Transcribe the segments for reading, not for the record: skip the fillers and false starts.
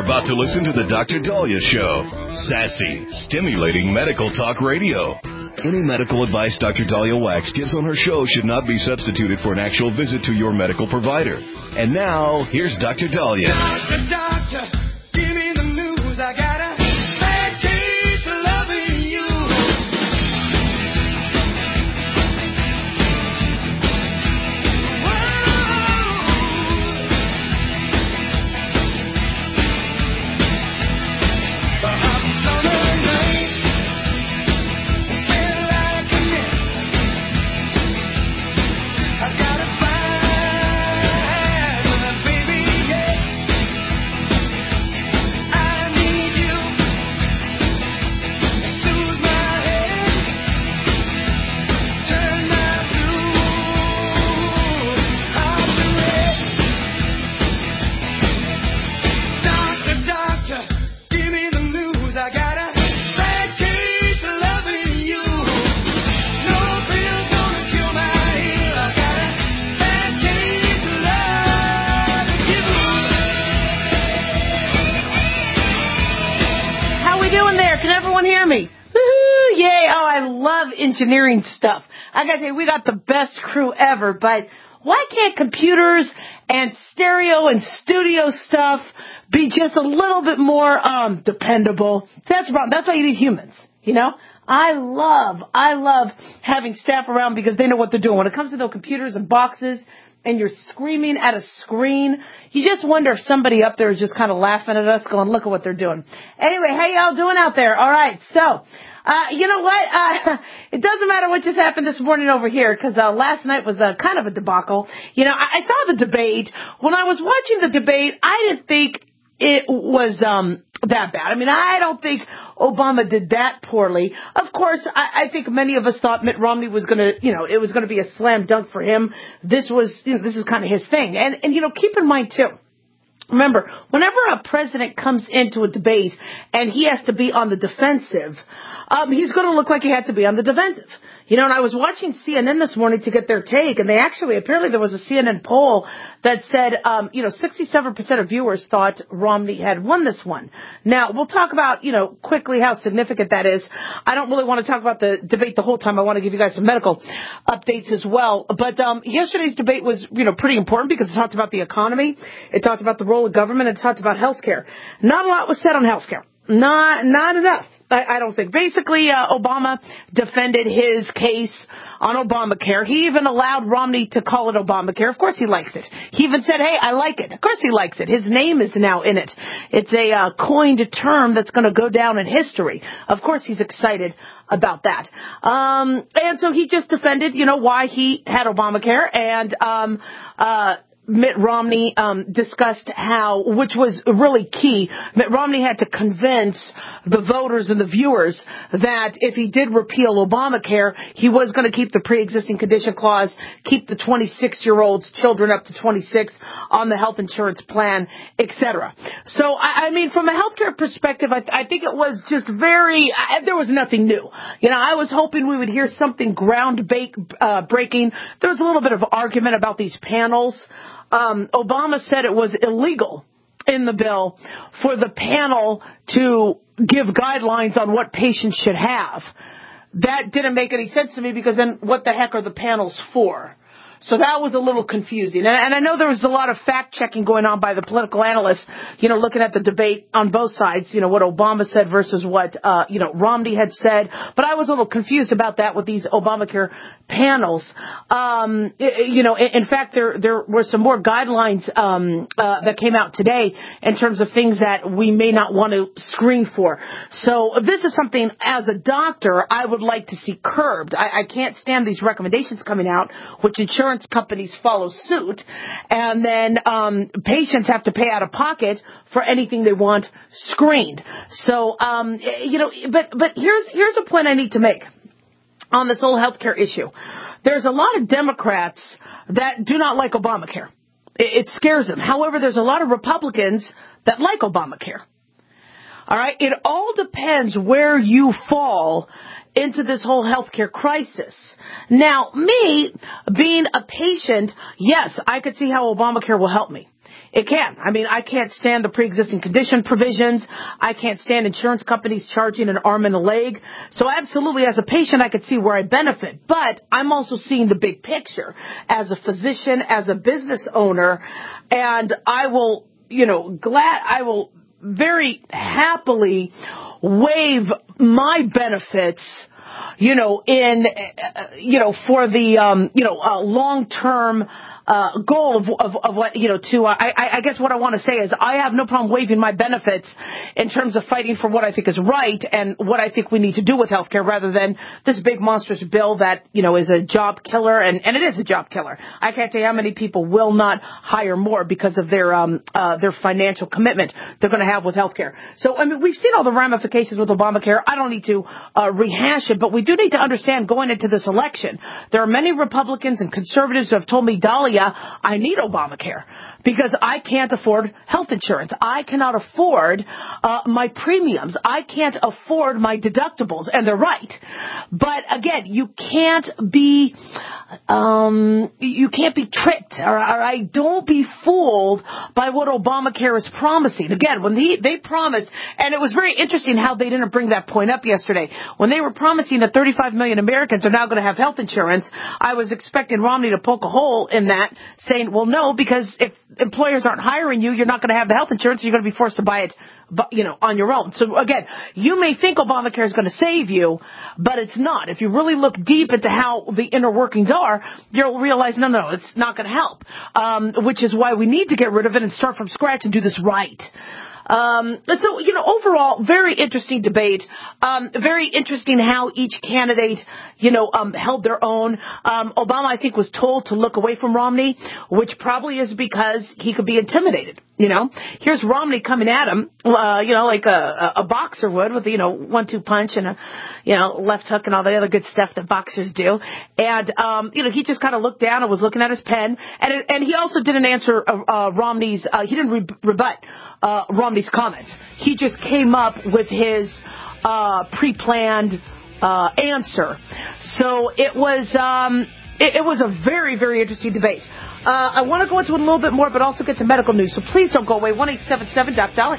You're about to listen to the Dr. Daliah Show. Sassy, stimulating medical talk radio. Any medical advice Dr. Daliah Wax gives on her show should not be substituted for an actual visit to your medical provider. And now, here's Dr. Daliah. Doctor, give me the news. I got a bad case of loving you. Hear me. Woo-hoo, yay. Oh, I love engineering stuff. I gotta tell you, we got the best crew ever, but why can't computers and stereo and studio stuff be just a little bit more dependable? That's the problem. That's why you need humans, you know? I love having staff around because they know what they're doing. When it comes to those computers and boxes and you're screaming at a screen, you just wonder if somebody up there is just kind of laughing at us going, look at what they're doing. Anyway, how y'all doing out there? All right, so, you know what? It doesn't matter what just happened this morning over here because last night was kind of a debacle. You know, I saw the debate. When I was watching the debate, I didn't think it was that bad. I mean, I don't think Obama did that poorly. Of course, I think many of us thought Mitt Romney was going to, you know, it was going to be a slam dunk for him. This is kind of his thing. And, you know, keep in mind, too, remember, whenever a president comes into a debate and he has to be on the defensive, he's going to look like he had to be on the defensive. You know, and I was watching CNN this morning to get their take, and apparently there was a CNN poll that said, 67% of viewers thought Romney had won this one. Now, we'll talk about, you know, quickly how significant that is. I don't really want to talk about the debate the whole time. I want to give you guys some medical updates as well. But yesterday's debate was, you know, pretty important because it talked about the economy. It talked about the role of government. It talked about health care. Not a lot was said on health care. Not enough. I don't think. Basically, Obama defended his case on Obamacare. He even allowed Romney to call it Obamacare. Of course he likes it. He even said, hey, I like it. Of course he likes it. His name is now in it. It's a coined term that's going to go down in history. Of course he's excited about that. And so he just defended, you know, why he had Obamacare. And Mitt Romney discussed how, which was really key, Mitt Romney had to convince the voters and the viewers that if he did repeal Obamacare, he was going to keep the pre-existing condition clause, keep the 26-year-olds, children up to 26, on the health insurance plan, etc. So, I mean, from a healthcare perspective, I think it was just there was nothing new. You know, I was hoping we would hear something breaking. There was a little bit of argument about these panels. Obama said it was illegal in the bill for the panel to give guidelines on what patients should have. That didn't make any sense to me because then what the heck are the panels for? So that was a little confusing. And I know there was a lot of fact-checking going on by the political analysts, you know, looking at the debate on both sides, you know, what Obama said versus what, Romney had said. But I was a little confused about that with these Obamacare panels. In fact, there were some more guidelines that came out today in terms of things that we may not want to screen for. So this is something, as a doctor, I would like to see curbed. I can't stand these recommendations coming out, which insurance companies follow suit, and then patients have to pay out of pocket for anything they want screened. So, but here's a point I need to make on this whole healthcare issue. There's a lot of Democrats that do not like Obamacare. It scares them. However, there's a lot of Republicans that like Obamacare. All right? It all depends where you fall into this whole healthcare crisis. Now, me, being a patient, yes, I could see how Obamacare will help me. It can. I mean, I can't stand the pre-existing condition provisions. I can't stand insurance companies charging an arm and a leg. So absolutely, as a patient, I could see where I benefit. But I'm also seeing the big picture as a physician, as a business owner, and I will, I will very happily waive my benefits, for the, long-term goal of what, I guess what I want to say is I have no problem waiving my benefits in terms of fighting for what I think is right and what I think we need to do with healthcare rather than this big monstrous bill that, is a job killer. And it is a job killer. I can't tell you how many people will not hire more because of their financial commitment they're going to have with healthcare. So, I mean, we've seen all the ramifications with Obamacare. I don't need to rehash it, but we do need to understand going into this election, there are many Republicans and conservatives who have told me, Dahlia, I need Obamacare because I can't afford health insurance. I cannot afford my premiums. I can't afford my deductibles, and they're right. But again, you can't be tricked, or don't be fooled by what Obamacare is promising. Again, when they promised, and it was very interesting how they didn't bring that point up yesterday. When they were promising that 35 million Americans are now going to have health insurance, I was expecting Romney to poke a hole in that, saying, well, no, because if employers aren't hiring you, you're not going to have the health insurance, you're going to be forced to buy it, on your own. So again, you may think Obamacare is going to save you, but it's not. If you really look deep into how the inner workings are, you'll realize, no, it's not going to help, which is why we need to get rid of it and start from scratch and do this right. So, overall, very interesting debate. Very interesting how each candidate, held their own. Obama, I think, was told to look away from Romney, which probably is because he could be intimidated. Here's Romney coming at him, like a boxer would with, 1-2 punch and a, left hook and all the other good stuff that boxers do. And, he just kind of looked down and was looking at his pen. And he also didn't answer, Romney's, he didn't rebut, Romney's comments. He just came up with his, pre-planned, answer. So it was a very, very interesting debate. I want to go into it a little bit more, but also get to medical news. So please don't go away. 1-877-DOC-DOLLAR.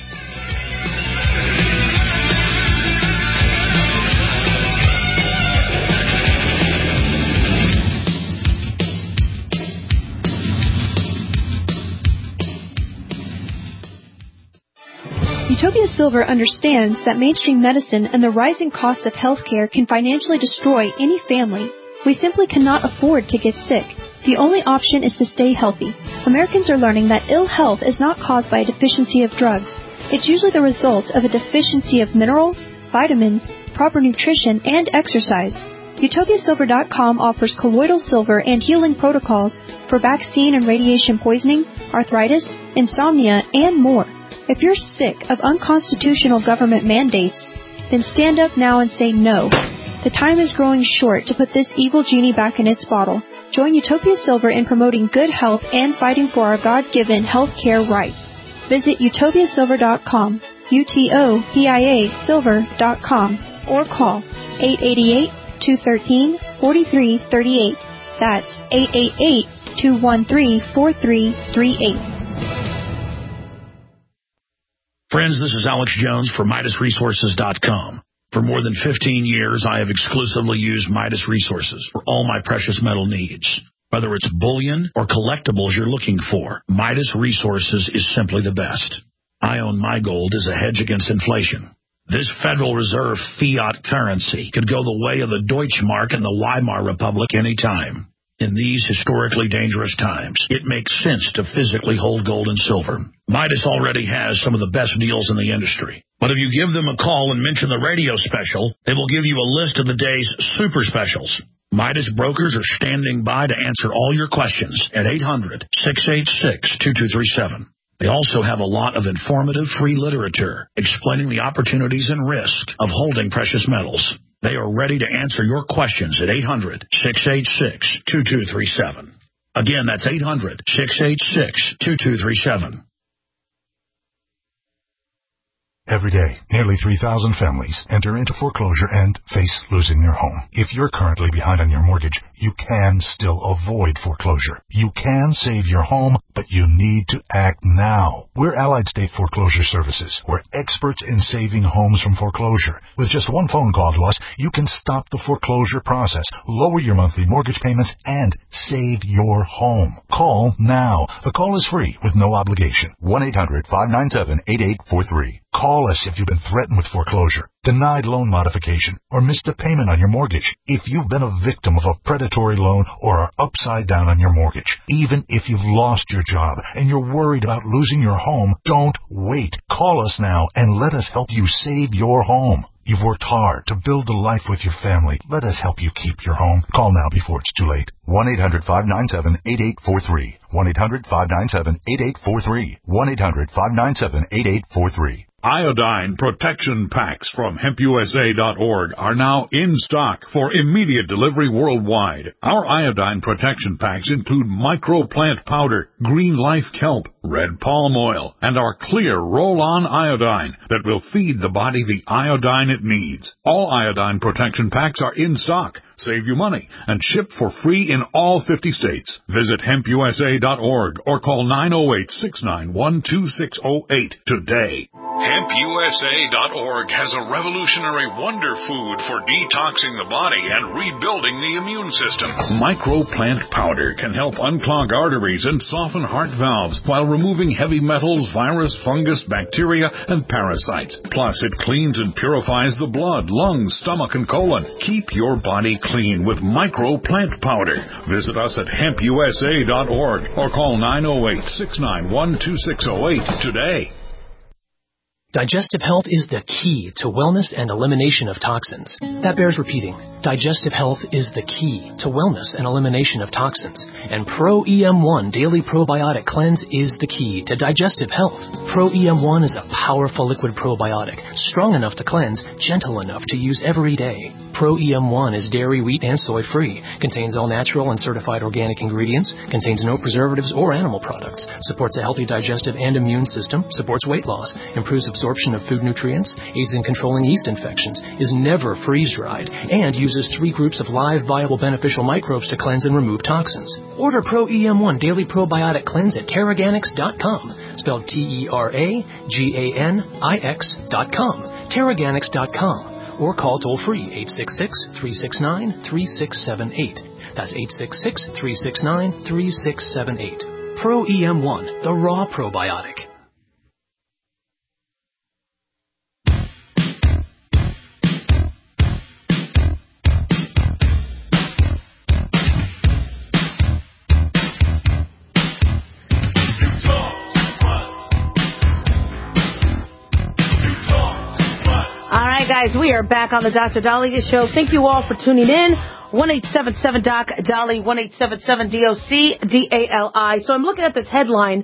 Utopia Silver understands that mainstream medicine and the rising costs of healthcare can financially destroy any family. We simply cannot afford to get sick. The only option is to stay healthy. Americans are learning that ill health is not caused by a deficiency of drugs. It's usually the result of a deficiency of minerals, vitamins, proper nutrition, and exercise. UtopiaSilver.com offers colloidal silver and healing protocols for vaccine and radiation poisoning, arthritis, insomnia, and more. If you're sick of unconstitutional government mandates, then stand up now and say no. The time is growing short to put this evil genie back in its bottle. Join Utopia Silver in promoting good health and fighting for our God-given health care rights. Visit UtopiaSilver.com, UTOPIA Silver.com, or call 888-213-4338. That's 888-213-4338. Friends, this is Alex Jones for MidasResources.com. For more than 15 years, I have exclusively used Midas Resources for all my precious metal needs. Whether it's bullion or collectibles you're looking for, Midas Resources is simply the best. I own my gold as a hedge against inflation. This Federal Reserve fiat currency could go the way of the Deutschmark and the Weimar Republic anytime. In these historically dangerous times, it makes sense to physically hold gold and silver. Midas already has some of the best deals in the industry. But if you give them a call and mention the radio special, they will give you a list of the day's super specials. Midas brokers are standing by to answer all your questions at 800-686-2237. They also have a lot of informative free literature explaining the opportunities and risk of holding precious metals. They are ready to answer your questions at 800-686-2237. Again, that's 800-686-2237. Every day, nearly 3,000 families enter into foreclosure and face losing their home. If you're currently behind on your mortgage, you can still avoid foreclosure. You can save your home, but you need to act now. We're Allied State Foreclosure Services. We're experts in saving homes from foreclosure. With just one phone call to us, you can stop the foreclosure process, lower your monthly mortgage payments, and save your home. Call now. The call is free with no obligation. 1-800-597-8843. Call us if you've been threatened with foreclosure, denied loan modification, or missed a payment on your mortgage. If you've been a victim of a predatory loan or are upside down on your mortgage, even if you've lost your job and you're worried about losing your home, don't wait. Call us now and let us help you save your home. You've worked hard to build a life with your family. Let us help you keep your home. Call now before it's too late. 1-800-597-8843. 1-800-597-8843. 1-800-597-8843. Iodine protection packs from HempUSA.org are now in stock for immediate delivery worldwide. Our iodine protection packs include microplant powder, green life kelp, red palm oil, and our clear roll-on iodine that will feed the body the iodine it needs. All iodine protection packs are in stock, save you money, and ship for free in all 50 states. Visit HempUSA.org or call 908-691-2608 today. HempUSA.org has a revolutionary wonder food for detoxing the body and rebuilding the immune system. Microplant powder can help unclog arteries and soften heart valves while removing heavy metals, virus, fungus, bacteria, and parasites. Plus, it cleans and purifies the blood, lungs, stomach, and colon. Keep your body clean with Microplant powder. Visit us at HempUSA.org or call 908-691-2608 today. Digestive health is the key to wellness and elimination of toxins. That bears repeating. Digestive health is the key to wellness and elimination of toxins. And Pro EM1 Daily Probiotic Cleanse is the key to digestive health. Pro EM1 is a powerful liquid probiotic, strong enough to cleanse, gentle enough to use every day. Pro EM1 is dairy, wheat, and soy-free, contains all natural and certified organic ingredients, contains no preservatives or animal products, supports a healthy digestive and immune system, supports weight loss, improves absorption of food nutrients, aids in controlling yeast infections, is never freeze-dried, and uses 3 groups of live, viable, beneficial microbes to cleanse and remove toxins. Order Pro EM1 Daily Probiotic Cleanse at Teraganix.com, spelled Teraganix.com, Teraganix.com. Or call toll-free 866-369-3678. That's 866-369-3678. Pro EM1, the raw probiotic. Guys, we are back on the Dr. Daliah Show. Thank you all for tuning in. 1-877-DOC-DALI, 1-877-DOC-DALI. So I'm looking at this headline.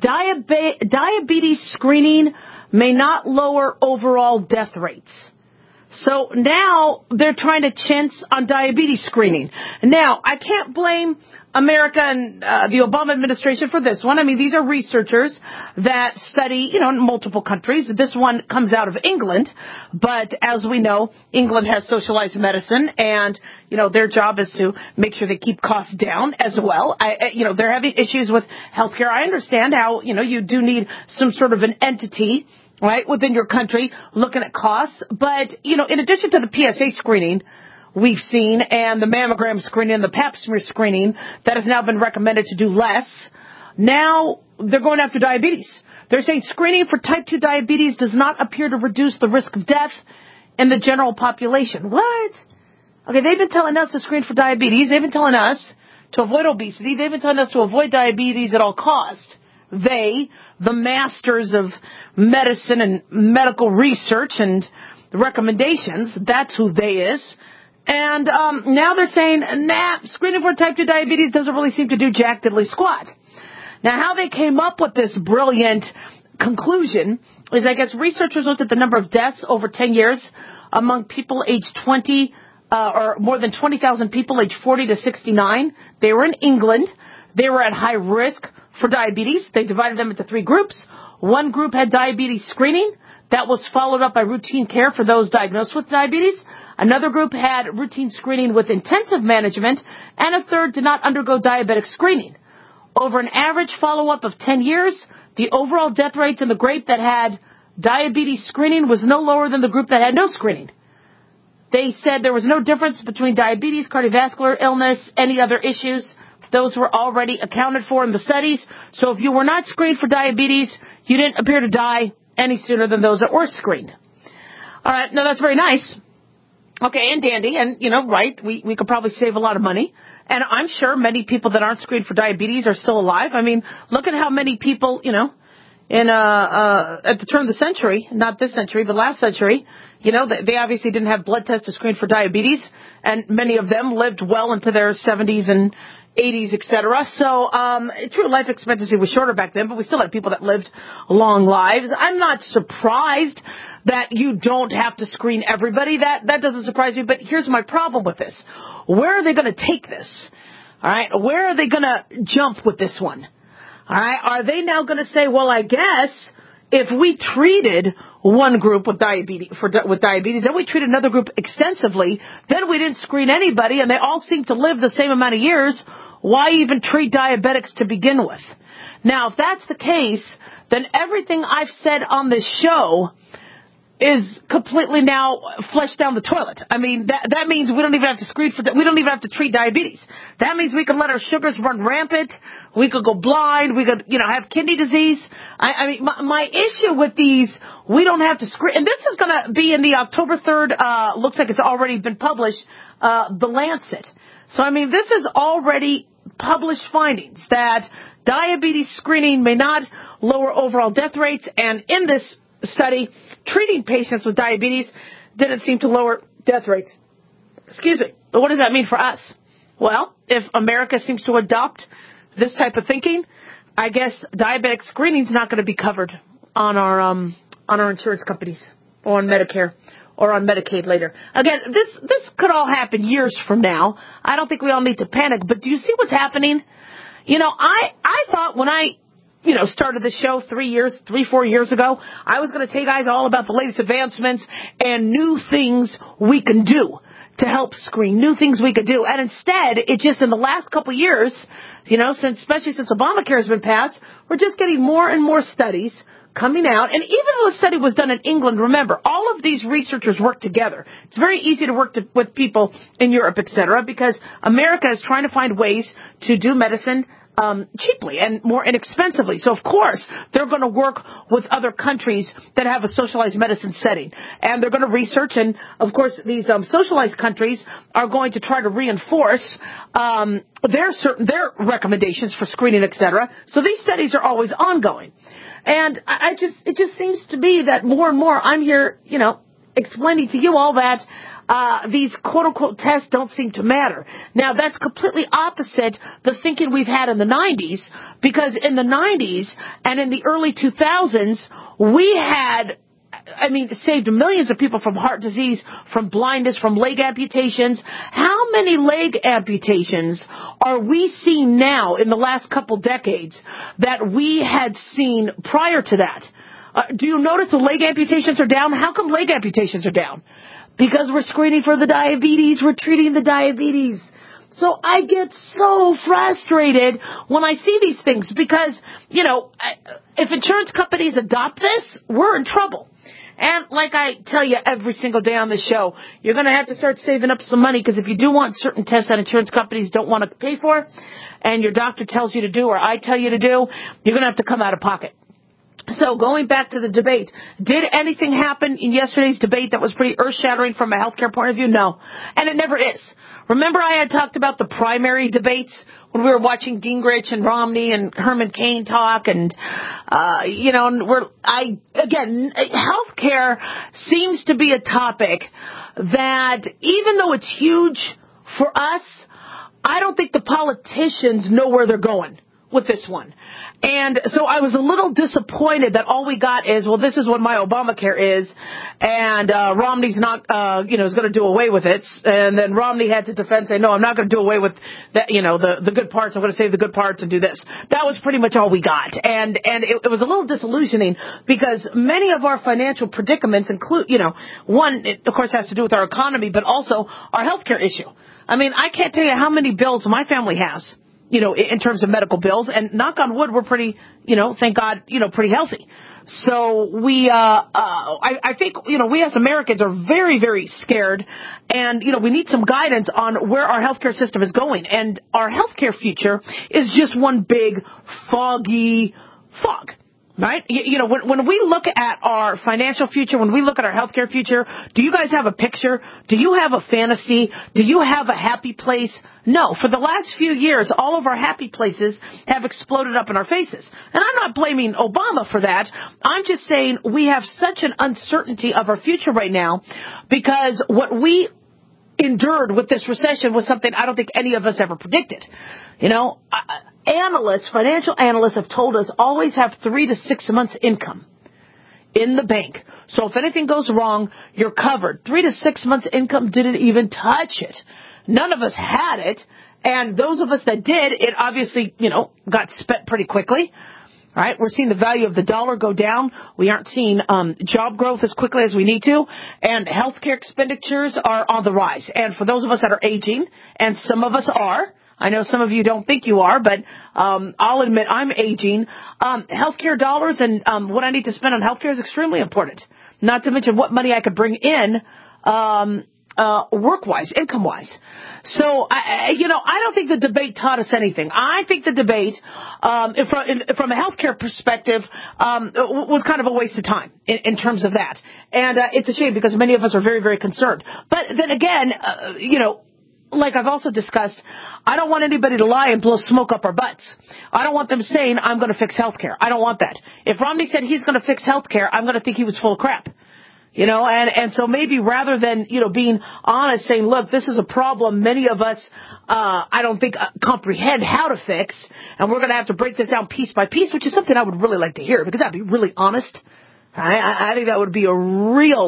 Diabetes screening may not lower overall death rates. So now they're trying to chintz on diabetes screening. Now, I can't blame America and the Obama administration for this one. I mean, these are researchers that study, in multiple countries. This one comes out of England, but as we know, England has socialized medicine, and, their job is to make sure they keep costs down as well. They're having issues with healthcare. I understand how, you do need some sort of an entity, right, within your country looking at costs. But, in addition to the PSA screening we've seen and the mammogram screening and the pap smear screening that has now been recommended to do less, now they're going after diabetes. They're saying screening for type 2 diabetes does not appear to reduce the risk of death in the general population. What? Okay, they've been telling us to screen for diabetes. They've been telling us to avoid obesity. They've been telling us to avoid diabetes at all costs. They, the masters of medicine and medical research and the recommendations, that's who they is. And now they're saying, screening for type 2 diabetes doesn't really seem to do jack diddly squat. Now, how they came up with this brilliant conclusion is, I guess, researchers looked at the number of deaths over 10 years among people aged 20, or more than 20,000 people aged 40 to 69. They were in England. They were at high risk for diabetes. They divided them into 3 groups. One group had diabetes screening. that was followed up by routine care for those diagnosed with diabetes. Another group had routine screening with intensive management, and a third did not undergo diabetic screening. Over an average follow-up of 10 years, the overall death rates in the group that had diabetes screening was no lower than the group that had no screening. They said there was no difference between diabetes, cardiovascular illness, any other issues. Those were already accounted for in the studies. So if you were not screened for diabetes, you didn't appear to die any sooner than those that were screened. All right, now that's very nice. Okay, and dandy, and, right, we could probably save a lot of money. And I'm sure many people that aren't screened for diabetes are still alive. I mean, look at how many people, at the turn of the century, not this century, but last century, they obviously didn't have blood tests to screen for diabetes, and many of them lived well into their 70s and 80s, etc. So, true, life expectancy was shorter back then, but we still had people that lived long lives. I'm not surprised that you don't have to screen everybody. That doesn't surprise me, but here's my problem with this. Where are they going to take this? All right, where are they going to jump with this one? All right, are they now going to say, well, I guess if we treated one group with diabetes, then we treated another group extensively, then we didn't screen anybody, and they all seem to live the same amount of years, why even treat diabetics to begin with? Now, if that's the case, then everything I've said on this show is completely now flushed down the toilet. I mean, that means we don't even have to screen for that. We don't even have to treat diabetes. That means we can let our sugars run rampant. We could go blind. We could, have kidney disease. I mean, my issue with these, we don't have to screen. And this is going to be in the October 3rd, looks like it's already been published, The Lancet. So, I mean, this is already published findings that diabetes screening may not lower overall death rates. And in this study, treating patients with diabetes didn't seem to lower death rates. Excuse me. But what does that mean for us? Well, if America seems to adopt this type of thinking, I guess diabetic screening is not going to be covered on our insurance companies or on Medicare or on Medicaid later. Again, this could all happen years from now. I don't think we all need to panic, but do you see what's happening? I thought when I started the show 4 years ago, I was going to tell you guys all about the latest advancements and new things we can do to help screen, new things we could do. And instead, it just in the last couple of years, especially since Obamacare has been passed, we're just getting more and more studies coming out. And even though the study was done in England, remember, all of these researchers work together. It's very easy to work with people in Europe, etc., because America is trying to find ways to do medicine cheaply and more inexpensively. So, of course, they're going to work with other countries that have a socialized medicine setting. And they're going to research, and, of course, these socialized countries are going to try to reinforce their recommendations for screening, etc. So these studies are always ongoing. And it just seems to be that more and more I'm here, explaining to you all that these quote-unquote tests don't seem to matter. Now, that's completely opposite the thinking we've had in the 90s, because in the 90s and in the early 2000s, we had, saved millions of people from heart disease, from blindness, from leg amputations. How many leg amputations are we seeing now in the last couple decades that we had seen prior to that? Do you notice the leg amputations are down? How come leg amputations are down? Because we're screening for the diabetes. We're treating the diabetes. So I get so frustrated when I see these things because, if insurance companies adopt this, we're in trouble. And like I tell you every single day on the show, you're going to have to start saving up some money, because if you do want certain tests that insurance companies don't want to pay for, and your doctor tells you to do or I tell you to do, you're going to have to come out of pocket. So going back to the debate, did anything happen in yesterday's debate that was pretty earth-shattering from a healthcare point of view? No. And it never is. Remember I had talked about the primary debates when we were watching Gingrich and Romney and Herman Cain talk, and, healthcare seems to be a topic that, even though it's huge for us, I don't think the politicians know where they're going with this one. And so I was a little disappointed that all we got is, well, this is what my Obamacare is, and Romney's not, is going to do away with it. And then Romney had to defend, say, no, I'm not going to do away with that, the good parts. I'm going to save the good parts and do this. That was pretty much all we got. And it was a little disillusioning because many of our financial predicaments include, one, it of course has to do with our economy, but also our healthcare issue. I mean, I can't tell you how many bills my family has, in terms of medical bills, and knock on wood, we're pretty, thank God, pretty healthy. So we, I think, we as Americans are very, very scared, and, we need some guidance on where our healthcare system is going. And our healthcare future is just one big foggy fog. Right? When we look at our financial future, when we look at our healthcare future, do you guys have a picture? Do you have a fantasy? Do you have a happy place? No. For the last few years, all of our happy places have exploded up in our faces. And I'm not blaming Obama for that. I'm just saying we have such an uncertainty of our future right now because what we endured with this recession was something I don't think any of us ever predicted. Financial analysts have told us always have 3 to 6 months income in the bank. So if anything goes wrong, you're covered. 3 to 6 months income didn't even touch it. None of us had it. And those of us that did, it obviously, got spent pretty quickly. All right, we're seeing the value of the dollar go down. We aren't seeing job growth as quickly as we need to. And healthcare expenditures are on the rise. And for those of us that are aging, and some of us are, I know some of you don't think you are, but I'll admit I'm aging. Healthcare dollars and what I need to spend on healthcare is extremely important. Not to mention what money I could bring in work-wise, income-wise. So, I don't think the debate taught us anything. I think the debate, from a healthcare perspective, was kind of a waste of time in terms of that. And it's a shame because many of us are very, very concerned. But then again, like I've also discussed, I don't want anybody to lie and blow smoke up our butts. I don't want them saying, I'm going to fix healthcare. I don't want that. If Romney said he's going to fix healthcare, I'm going to think he was full of crap. And so maybe rather than, being honest, saying, look, this is a problem many of us, I don't think comprehend how to fix, and we're going to have to break this down piece by piece, which is something I would really like to hear because that'd be really honest. I think that would be a real,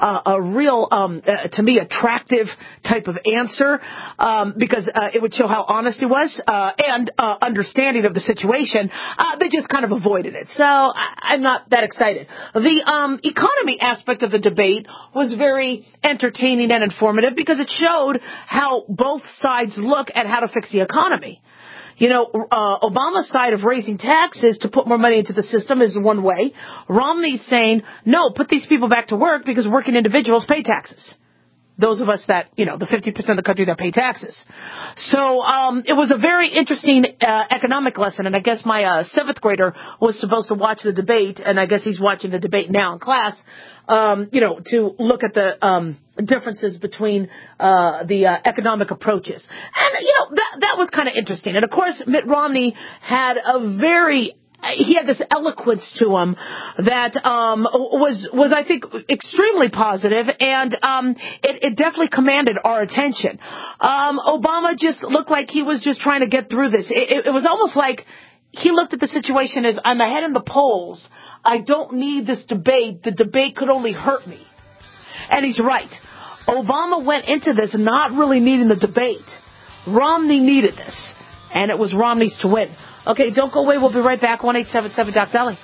to me, attractive type of answer, because it would show how honest he was, and understanding of the situation. They just kind of avoided it. So I'm not that excited. The economy aspect of the debate was very entertaining and informative because it showed how both sides look at how to fix the economy. Obama's side of raising taxes to put more money into the system is one way. Romney's saying, no, put these people back to work because working individuals pay taxes. Those of us that, the 50% of the country that pay taxes. So, it was a very interesting, economic lesson. And I guess my, 7th grader was supposed to watch the debate. And I guess he's watching the debate now in class, to look at the, differences between, the economic approaches. And, that was kind of interesting. And of course, Mitt Romney had he had this eloquence to him that was I think extremely positive, and it definitely commanded our attention. Obama just looked like he was just trying to get through this. It was almost like he looked at the situation as, I'm ahead in the polls. I don't need this debate. The debate could only hurt me. And he's right. Obama went into this not really needing the debate. Romney needed this, and it was Romney's to win. Okay, don't go away. We'll be right back. 1-877-Doc-Deli.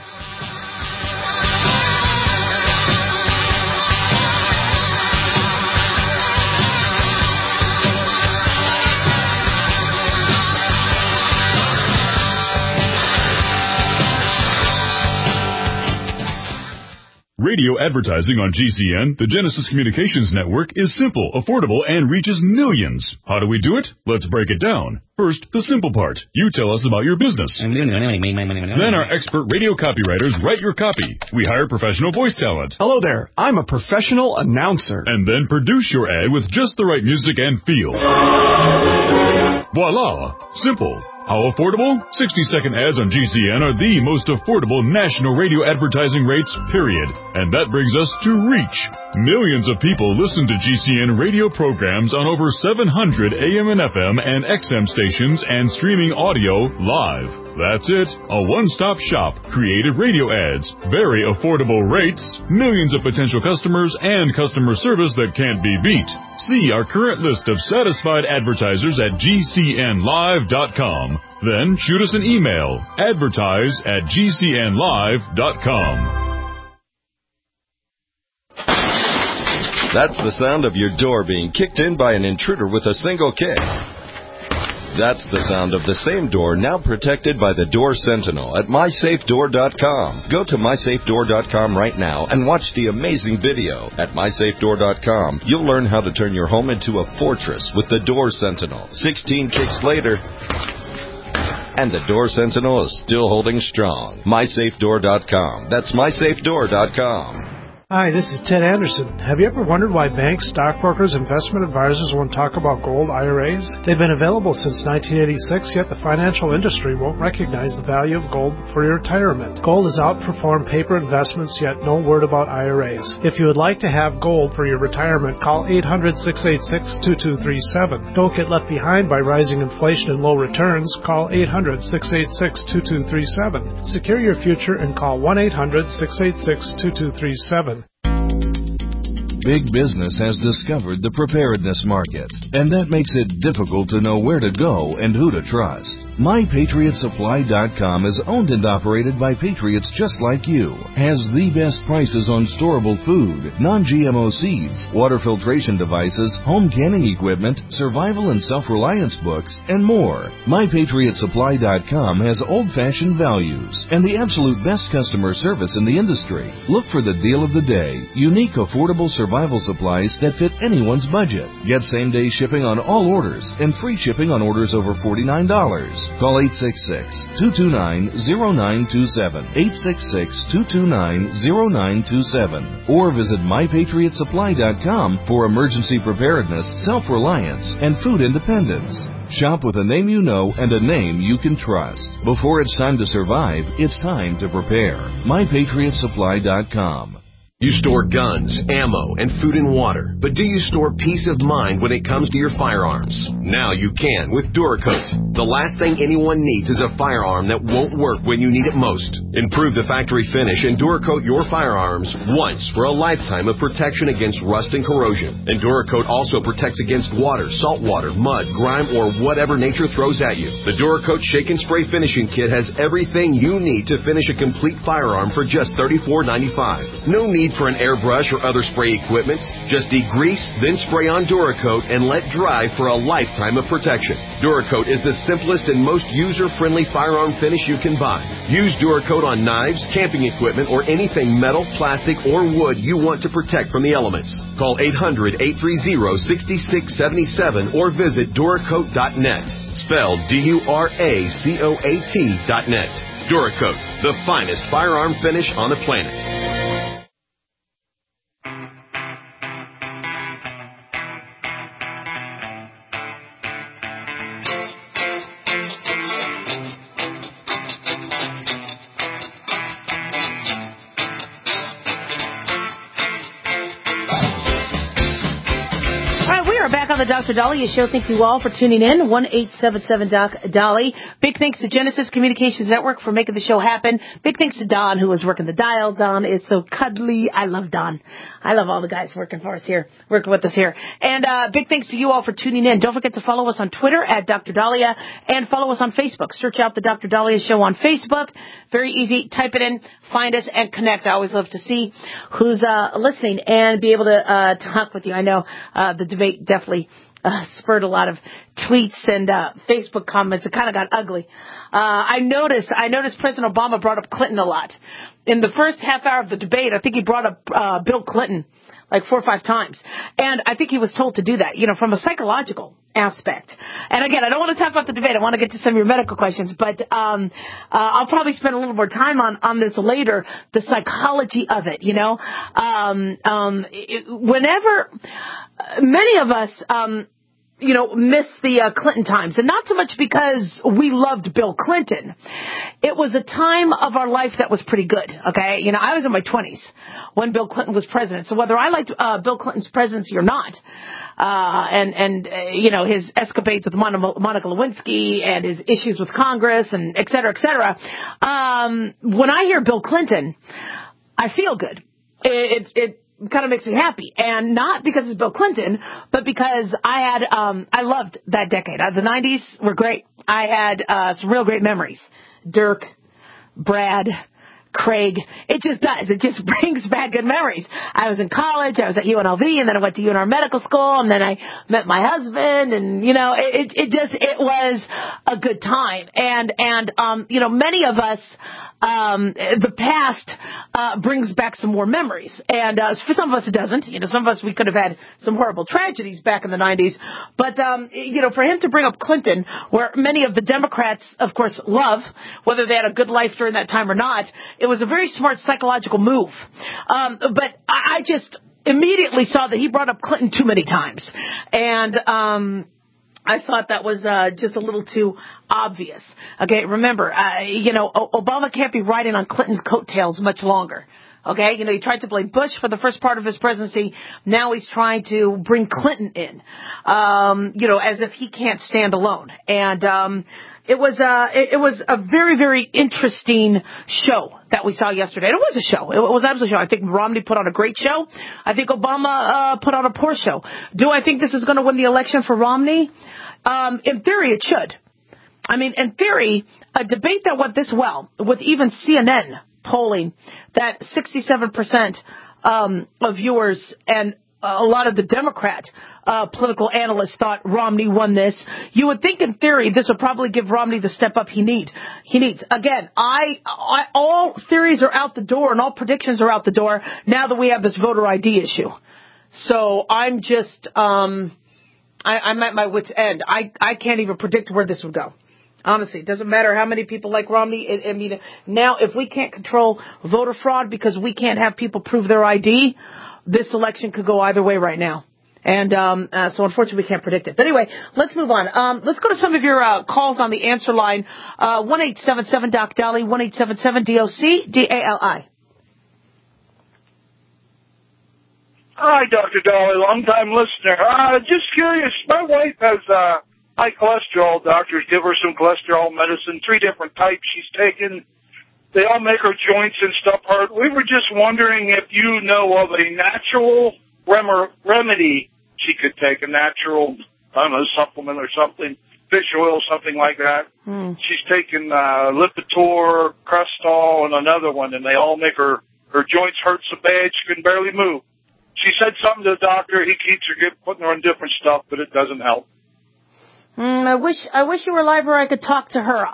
Radio advertising on GCN, the Genesis Communications Network, is simple, affordable, and reaches millions. How do we do it? Let's break it down. First, the simple part. You tell us about your business. Then our expert radio copywriters write your copy. We hire professional voice talent. Hello there. I'm a professional announcer. And then produce your ad with just the right music and feel. Voila! Simple. How affordable? 60-second ads on GCN are the most affordable national radio advertising rates, period. And that brings us to reach. Millions of people listen to GCN radio programs on over 700 AM and FM and XM stations and streaming audio live. That's it. A one-stop shop. Creative radio ads. Very affordable rates. Millions of potential customers and customer service that can't be beat. See our current list of satisfied advertisers at GCNlive.com. Then shoot us an email. advertise@GCNlive.com. That's the sound of your door being kicked in by an intruder with a single kick. That's the sound of the same door now protected by the Door Sentinel at MySafeDoor.com. Go to MySafeDoor.com right now and watch the amazing video. At MySafeDoor.com, you'll learn how to turn your home into a fortress with the Door Sentinel. 16 kicks later, and the Door Sentinel is still holding strong. MySafeDoor.com. That's MySafeDoor.com. Hi, this is Ted Anderson. Have you ever wondered why banks, stockbrokers, investment advisors won't talk about gold IRAs? They've been available since 1986, yet the financial industry won't recognize the value of gold for your retirement. Gold has outperformed paper investments, yet no word about IRAs. If you would like to have gold for your retirement, call 800-686-2237. Don't get left behind by rising inflation and low returns. Call 800-686-2237. Secure your future and call 1-800-686-2237. Big business has discovered the preparedness market, and that makes it difficult to know where to go and who to trust. MyPatriotSupply.com is owned and operated by patriots just like you, has the best prices on storable food, non-GMO seeds, water filtration devices, home canning equipment, survival and self-reliance books, and more. MyPatriotSupply.com has old-fashioned values and the absolute best customer service in the industry. Look for the deal of the day, unique, affordable survival supplies that fit anyone's budget. Get same-day shipping on all orders and free shipping on orders over $49. Call 866-229-0927, 866-229-0927, or visit MyPatriotSupply.com for emergency preparedness, self-reliance, and food independence. Shop with a name you know and a name you can trust. Before it's time to survive, it's time to prepare. MyPatriotSupply.com. You store guns, ammo, and food and water, but do you store peace of mind when it comes to your firearms? Now you can with Duracoat. The last thing anyone needs is a firearm that won't work when you need it most. Improve the factory finish and Duracoat your firearms once for a lifetime of protection against rust and corrosion. And Duracoat also protects against water, salt water, mud, grime, or whatever nature throws at you. The Duracoat Shake and Spray Finishing Kit has everything you need to finish a complete firearm for just $34.95. No need for an airbrush or other spray equipment. Just degrease, then spray on Duracoat and let dry for a lifetime of protection. Duracoat is the simplest and most user-friendly firearm finish you can buy. Use Duracoat on knives, camping equipment, or anything metal, plastic, or wood you want to protect from the elements. Call 800-830-6677 or visit Duracoat.net. Spelled Duracoat.net. Duracoat, the finest firearm finish on the planet. The Dr. Dahlia Show. Thank you all for tuning in. 1-877-DOC-DOLLY. Big thanks to Genesis Communications Network for making the show happen. Big thanks to Don, who was working the dial. Don is so cuddly. I love Don. I love all the guys working with us here. And big thanks to you all for tuning in. Don't forget to follow us on Twitter at Dr. Dahlia and follow us on Facebook. Search out the Dr. Dahlia Show on Facebook. Very easy. Type it in, find us, and connect. I always love to see who's listening and be able to talk with you. I know the debate definitely spurred a lot of tweets and Facebook comments. It kind of got ugly. I noticed President Obama brought up Clinton a lot. In the first half hour of the debate, I think he brought up Bill Clinton like 4 or 5 times. And I think he was told to do that, from a psychological aspect. And again, I don't want to talk about the debate. I want to get to some of your medical questions, but I'll probably spend a little more time on this later, the psychology of it, whenever many of us miss the Clinton times. And not so much because we loved Bill Clinton. It was a time of our life that was pretty good, okay? I was in my 20s when Bill Clinton was president. So whether I liked Bill Clinton's presidency or not, his escapades with Monica Lewinsky and his issues with Congress and et cetera, when I hear Bill Clinton, I feel good. It kind of makes me happy, and not because it's Bill Clinton, but because I loved that decade. The 90s were great. I had some real great memories. Dirk, Brad, Craig. It just does. It just brings back good memories. I was in college. I was at UNLV, and then I went to UNR Medical School, and then I met my husband, and it was a good time. And many of us, the past brings back some more memories, and for some of us it doesn't. Some of us, we could have had some horrible tragedies back in the 90s, but for him to bring up Clinton, where many of the Democrats, of course, love, whether they had a good life during that time or not, it was a very smart psychological move. But I just immediately saw that he brought up Clinton too many times, and I thought that was just a little too obvious. Okay, remember, Obama can't be riding on Clinton's coattails much longer. Okay, he tried to blame Bush for the first part of his presidency. Now he's trying to bring Clinton in, as if he can't stand alone. And it was a very, very interesting show that we saw yesterday. It was a show. It was absolutely a show. I think Romney put on a great show. I think Obama put on a poor show. Do I think this is going to win the election for Romney? In theory, it should. I mean, in theory, a debate that went this well, with even CNN polling that 67% of viewers and a lot of the Democrat political analysts thought Romney won this. You would think, in theory, this would probably give Romney the step up he needs. Again, all theories are out the door and all predictions are out the door now that we have this voter ID issue. So I'm just, I'm at my wit's end. I can't even predict where this would go. Honestly, it doesn't matter how many people like Romney. I mean, now if we can't control voter fraud because we can't have people prove their ID, this election could go either way right now. And so unfortunately we can't predict it. But anyway, let's move on. Let's go to some of your calls on the answer line. 1-877-DOC-DALI, 1-877-DOC-DALI. Hi, Dr. Dolly, long-time listener. Just curious, my wife has high cholesterol. Doctors give her some cholesterol medicine, 3 different types she's taken. They all make her joints and stuff hurt. We were just wondering if you know of a natural remedy she could take, a natural, supplement or something, fish oil, something like that. She's taken Lipitor, Crestal, and another one, and they all make her joints hurt so bad she can barely move. She said something to the doctor. He keeps her putting her on different stuff, but it doesn't help. I wish you were live where I could talk to her.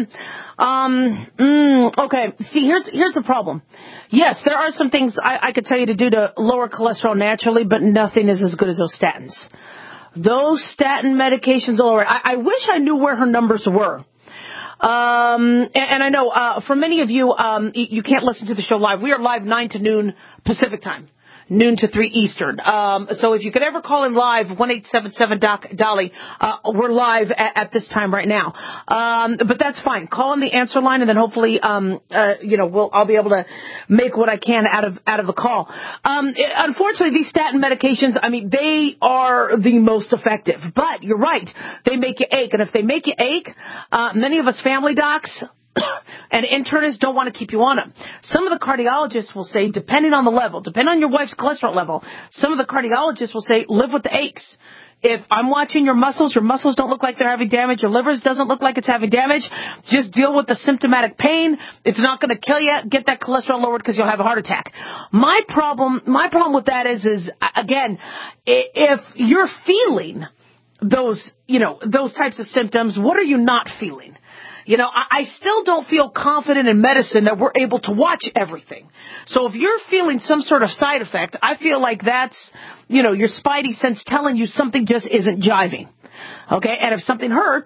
Okay. See, here's the problem. Yes, there are some things I could tell you to do to lower cholesterol naturally, but nothing is as good as those statins. Those statin medications all over. I wish I knew where her numbers were. And I know, for many of you, you can't listen to the show live. We are live 9 to noon Pacific time. Noon to 3 Eastern. So if you could ever call in live, 1-877-DOC-DOLLY, we're live at this time right now. But that's fine. Call on the answer line, and then hopefully, I'll be able to make what I can out of the call. Unfortunately, these statin medications, I mean, they are the most effective. But you're right. They make you ache. And if they make you ache, many of us family docs and internists don't want to keep you on them. Some of the cardiologists will say, depending on the level, depending on your wife's cholesterol level, some of the cardiologists will say, live with the aches. If I'm watching your muscles don't look like they're having damage, your liver doesn't look like it's having damage, just deal with the symptomatic pain. It's not going to kill you. Get that cholesterol lowered because you'll have a heart attack. My problem with that is again, if you're feeling those types of symptoms, what are you not feeling? I still don't feel confident in medicine that we're able to watch everything. So if you're feeling some sort of side effect, I feel like that's, your spidey sense telling you something just isn't jiving. Okay? And if something hurts,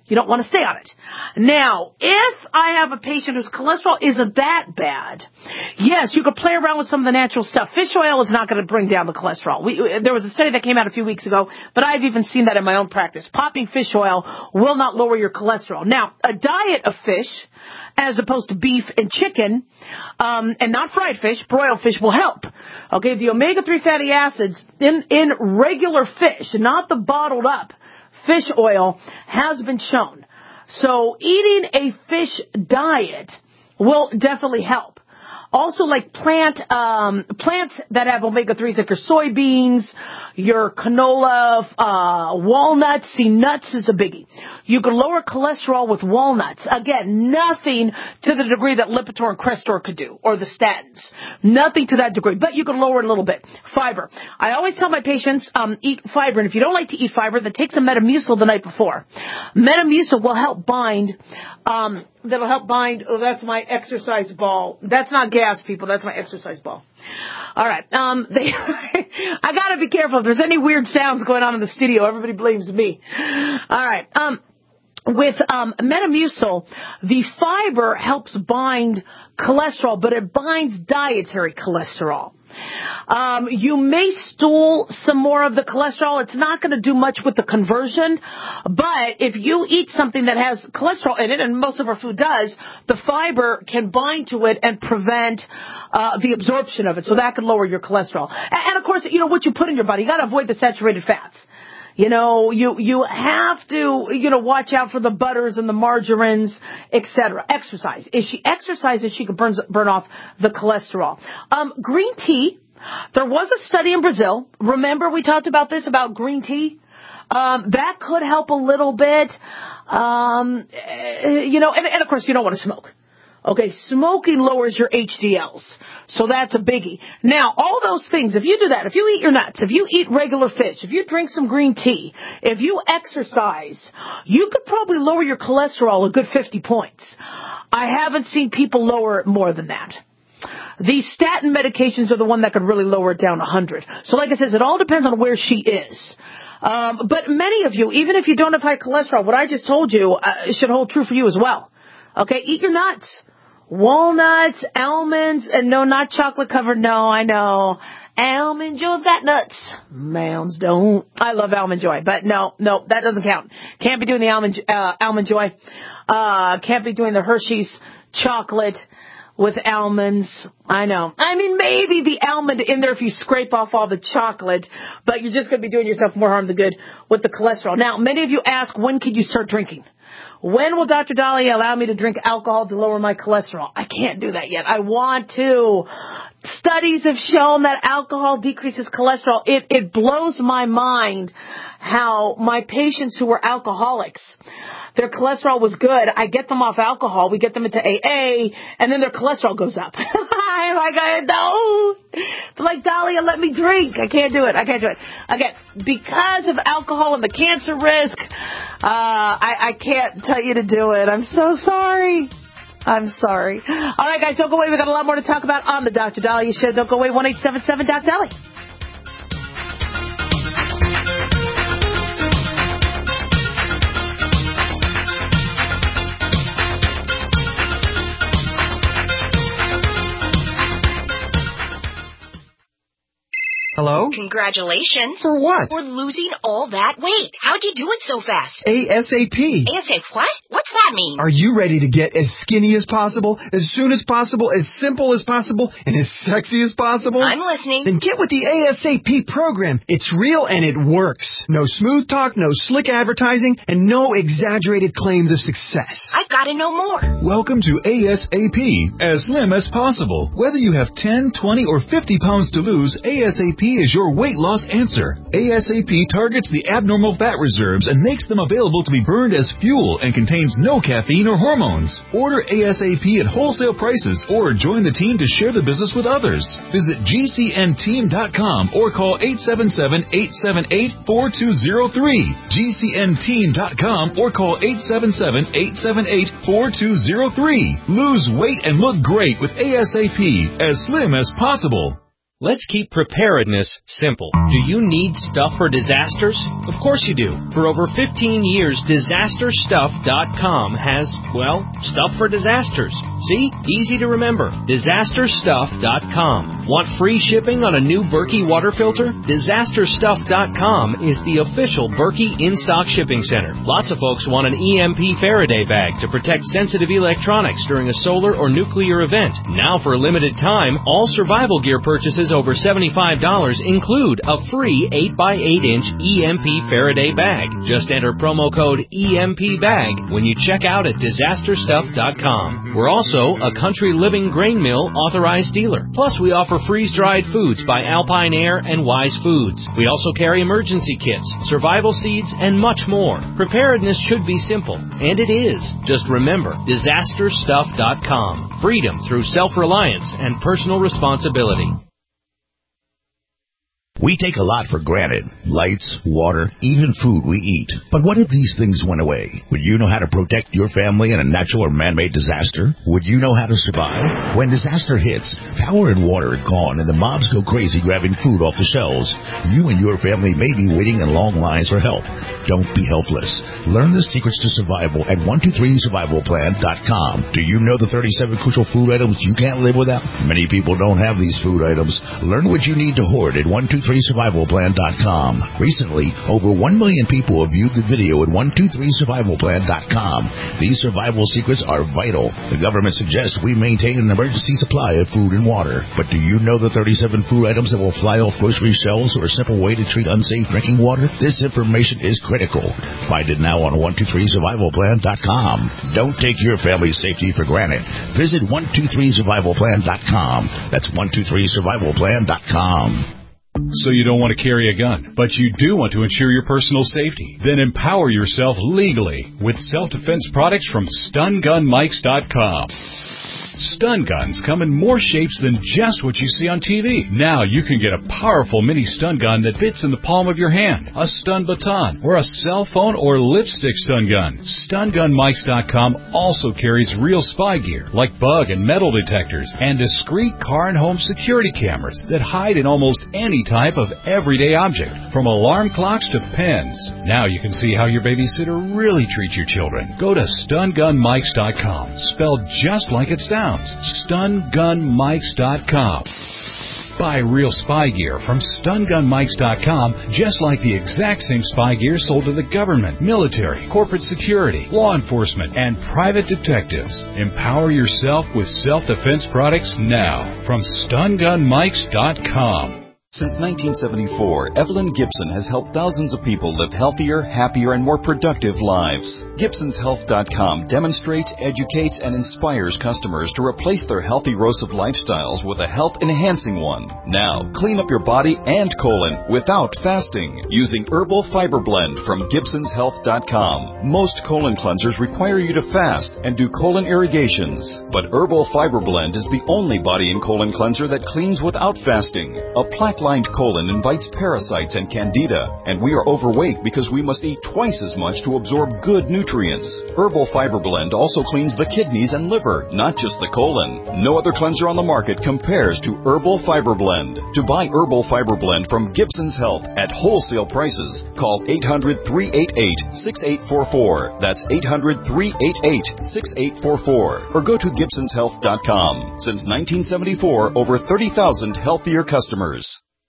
You don't want to stay on it. Now, if I have a patient whose cholesterol isn't that bad, yes, you could play around with some of the natural stuff. Fish oil is not going to bring down the cholesterol. There was a study that came out a few weeks ago, but I've even seen that in my own practice. Popping fish oil will not lower your cholesterol. Now, a diet of fish, as opposed to beef and chicken, and not fried fish, broiled fish will help. Okay, the omega-3 fatty acids in regular fish, not the bottled up fish oil, has been shown. So eating a fish diet will definitely help. Also, like plants that have omega-3s, like your soybeans, your canola, walnuts. See, nuts is a biggie. You can lower cholesterol with walnuts. Again, nothing to the degree that Lipitor and Crestor could do, or the statins. Nothing to that degree, but you can lower it a little bit. Fiber. I always tell my patients, eat fiber, and if you don't like to eat fiber, then take some Metamucil the night before. Metamucil will help bind, oh, that's my exercise ball. That's not gas, people. That's my exercise ball. All right. I got to be careful. If there's any weird sounds going on in the studio, everybody blames me. All right. With Metamucil, the fiber helps bind cholesterol, but it binds dietary cholesterol. You may stool some more of the cholesterol. It's not going to do much with the conversion, but if you eat something that has cholesterol in it, and most of our food does, the fiber can bind to it and prevent the absorption of it, so that can lower your cholesterol. And of course, what you put in your body, you got to avoid the saturated fats. You have to, watch out for the butters and the margarines, etc. Exercise. If she exercises, she can burn off the cholesterol. Green tea. There was a study in Brazil. Remember we talked about this, about green tea? That could help a little bit. And of course you don't want to smoke. Okay, smoking lowers your HDLs, so that's a biggie. Now, all those things, if you do that, if you eat your nuts, if you eat regular fish, if you drink some green tea, if you exercise, you could probably lower your cholesterol a good 50 points. I haven't seen people lower it more than that. These statin medications are the one that could really lower it down 100. So like I said, it all depends on where she is. But many of you, even if you don't have high cholesterol, what I just told you should hold true for you as well. Okay, eat your nuts. Walnuts, almonds, and no, not chocolate covered. No, I know. Almond Joy's got nuts. Mounds don't. I love Almond Joy, but no, that doesn't count. Can't be doing the Almond Joy. Can't be doing the Hershey's chocolate with almonds. I know. I mean, maybe the almond in there if you scrape off all the chocolate, but you're just going to be doing yourself more harm than good with the cholesterol. Now, many of you ask, when can you start drinking? When will Dr. Dahlia allow me to drink alcohol to lower my cholesterol? I can't do that yet. I want to. Studies have shown that alcohol decreases cholesterol. It blows my mind how my patients who were alcoholics, their cholesterol was good. I get them off alcohol. We get them into AA, and then their cholesterol goes up. I'm like, no. They're like, Dahlia, let me drink. I can't do it. Again, because of alcohol and the cancer risk, I can't tell you to do it. I'm so sorry. I'm sorry. All right, guys, don't go away. We've got a lot more to talk about on the Dr. Dahlia Show. Don't go away. 1-877-DOC-DALI. Hello? Congratulations. For what? For losing all that weight. How'd you do it so fast? ASAP. ASAP what? What's that mean? Are you ready to get as skinny as possible, as soon as possible, as simple as possible, and as sexy as possible? I'm listening. Then get with the ASAP program. It's real and it works. No smooth talk, no slick advertising, and no exaggerated claims of success. I've got to know more. Welcome to ASAP, as slim as possible. Whether you have 10, 20, or 50 pounds to lose, ASAP is your weight loss answer. ASAP targets the abnormal fat reserves and makes them available to be burned as fuel and contains no caffeine or hormones. Order ASAP at wholesale prices or join the team to share the business with others. Visit GCNteam.com or call 877-878-4203. GCNteam.com or call 877-878-4203. Lose weight and look great with ASAP, as slim as possible. Let's keep preparedness simple. Do you need stuff for disasters? Of course you do. For over 15 years, DisasterStuff.com has, well, stuff for disasters. See? Easy to remember. DisasterStuff.com. Want free shipping on a new Berkey water filter? DisasterStuff.com is the official Berkey in-stock shipping center. Lots of folks want an EMP Faraday bag to protect sensitive electronics during a solar or nuclear event. Now for a limited time, all survival gear purchases over $75 include a free 8x8-inch EMP Faraday bag. Just enter promo code EMPBAG when you check out at DisasterStuff.com. We're also a Country Living Grain Mill authorized dealer. Plus, we offer freeze-dried foods by Alpine Air and Wise Foods. We also carry emergency kits, survival seeds, and much more. Preparedness should be simple, and it is. Just remember, DisasterStuff.com. Freedom through self-reliance and personal responsibility. We take a lot for granted. Lights, water, even food we eat. But what if these things went away? Would you know how to protect your family in a natural or man-made disaster? Would you know how to survive? When disaster hits, power and water are gone and the mobs go crazy grabbing food off the shelves. You and your family may be waiting in long lines for help. Don't be helpless. Learn the secrets to survival at 123survivalplan.com. Do you know the 37 crucial food items you can't live without? Many people don't have these food items. Learn what you need to hoard at 123survivalplan.com. Recently, over 1 million people have viewed the video at 123survivalplan.com. These survival secrets are vital. The government suggests we maintain an emergency supply of food and water. But do you know the 37 food items that will fly off grocery shelves or a simple way to treat unsafe drinking water? This information is critical. Find it now on 123survivalplan.com. Don't take your family's safety for granted. Visit 123survivalplan.com. That's 123survivalplan.com. So you don't want to carry a gun, but you do want to ensure your personal safety. Then empower yourself legally with self-defense products from StunGunMikes.com. Stun guns come in more shapes than just what you see on TV. Now you can get a powerful mini stun gun that fits in the palm of your hand, a stun baton, or a cell phone or lipstick stun gun. StunGunMikes.com also carries real spy gear like bug and metal detectors and discreet car and home security cameras that hide in almost any type of everyday object, from alarm clocks to pens. Now you can see how your babysitter really treats your children. Go to StunGunMikes.com, spelled just like it sounds. StunGunMikes.com. Buy real spy gear from StunGunMikes.com, just like the exact same spy gear sold to the government, military, corporate security, law enforcement, and private detectives. Empower yourself with self-defense products now from StunGunMikes.com. Since 1974, Evelyn Gibson has helped thousands of people live healthier, happier, and more productive lives. GibsonsHealth.com demonstrates, educates, and inspires customers to replace their healthy erosive lifestyles with a health-enhancing one. Now, clean up your body and colon without fasting using Herbal Fiber Blend from GibsonsHealth.com. Most colon cleansers require you to fast and do colon irrigations, but Herbal Fiber Blend is the only body and colon cleanser that cleans without fasting. A plaque-lined colon invites parasites and candida, and we are overweight because we must eat twice as much to absorb good nutrients. Herbal Fiber Blend also cleans the kidneys and liver, not just the colon. No other cleanser on the market compares to Herbal Fiber Blend. To buy Herbal Fiber Blend from Gibson's Health at wholesale prices, call 800-388-6844. That's 800-388-6844. Or go to GibsonsHealth.com. Since 1974, over 30,000 healthier customers.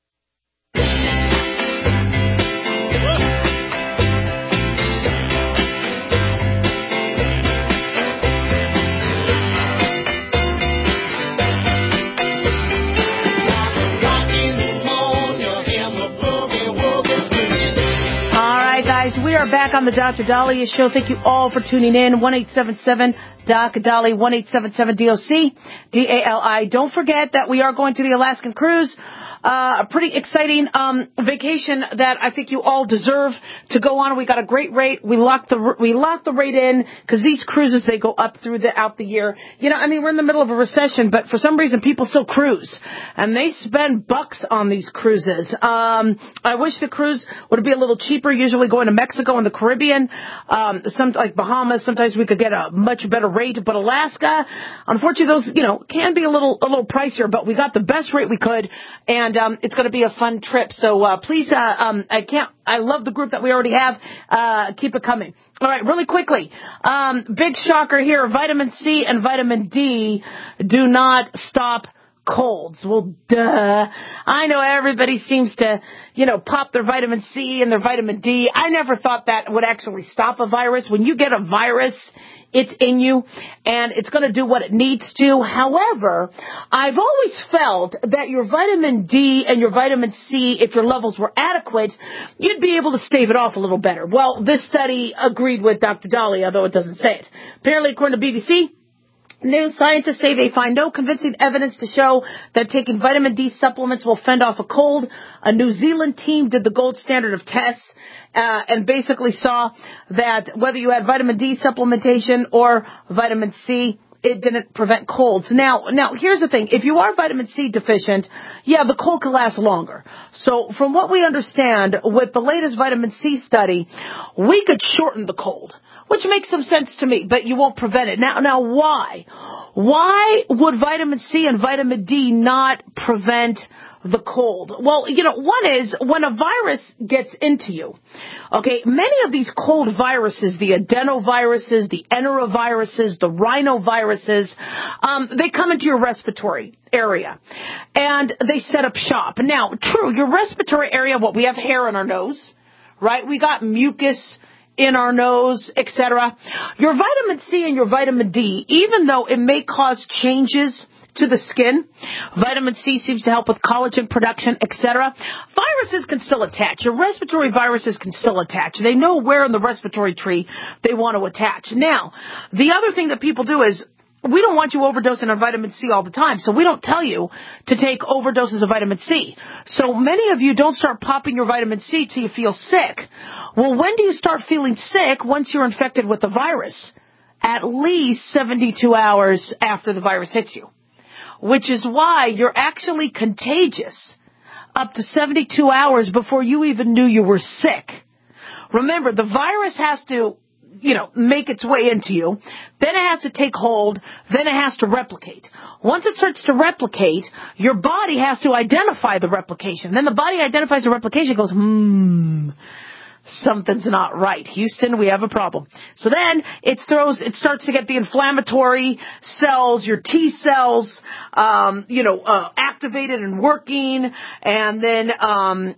We are back on the Dr. Daliah Show. Thank you all for tuning in. 1-877-DOC-DALI, 1-877-DOC, DALI. Don't forget that we are going to the Alaskan cruise a pretty exciting vacation that I think you all deserve to go on. We got a great rate. We locked the rate in because these cruises, they go up throughout the year. You know, I mean, we're in the middle of a recession, but for some reason people still cruise and they spend bucks on these cruises. I wish the cruise would be a little cheaper. Usually going to Mexico and the Caribbean, some like Bahamas, sometimes we could get a much better rate, but Alaska, unfortunately, those, you know, can be a little pricier, but we got the best rate we could, and it's going to be a fun trip. So please, I love the group that we already have. Keep it coming. All right, really quickly, big shocker here. Vitamin C and vitamin D do not stop colds. Well, duh. I know everybody seems to, you know, pop their vitamin C and their vitamin D. I never thought that would actually stop a virus. When you get a virus, it's in you, and it's going to do what it needs to. However, I've always felt that your vitamin D and your vitamin C, if your levels were adequate, you'd be able to stave it off a little better. Well, this study agreed with Dr. Dali, although it doesn't say it. Apparently, according to BBC News, scientists say they find no convincing evidence to show that taking vitamin D supplements will fend off a cold. A New Zealand team did the gold standard of tests and basically saw that whether you had vitamin D supplementation or vitamin C, it didn't prevent colds. Now, here's the thing. If you are vitamin C deficient, yeah, the cold can last longer. So from what we understand, with the latest vitamin C study, we could shorten the cold, which makes some sense to me, but you won't prevent it. Now, why? Why would vitamin C and vitamin D not prevent the cold? Well, you know, one is when a virus gets into you. Okay, many of these cold viruses, the adenoviruses, the enteroviruses, the rhinoviruses, they come into your respiratory area and they set up shop. Now, true, your respiratory area, we have hair on our nose, right? We got mucus in our nose, etc. Your vitamin C and your vitamin D, even though it may cause changes to the skin, vitamin C seems to help with collagen production, etc. Viruses can still attach. Your respiratory viruses can still attach. They know where in the respiratory tree they want to attach. Now, the other thing that people do is we don't want you overdosing on vitamin C all the time, so we don't tell you to take overdoses of vitamin C. So many of you don't start popping your vitamin C till you feel sick. Well, when do you start feeling sick? Once you're infected with the virus. At least 72 hours after the virus hits you, which is why you're actually contagious up to 72 hours before you even knew you were sick. Remember, the virus has to, make its way into you. Then it has to take hold. Then it has to replicate. Once it starts to replicate, your body has to identify the replication. Then the body identifies the replication, goes, something's not right. Houston, we have a problem. So then it starts to get the inflammatory cells, your T cells, activated and working, and then then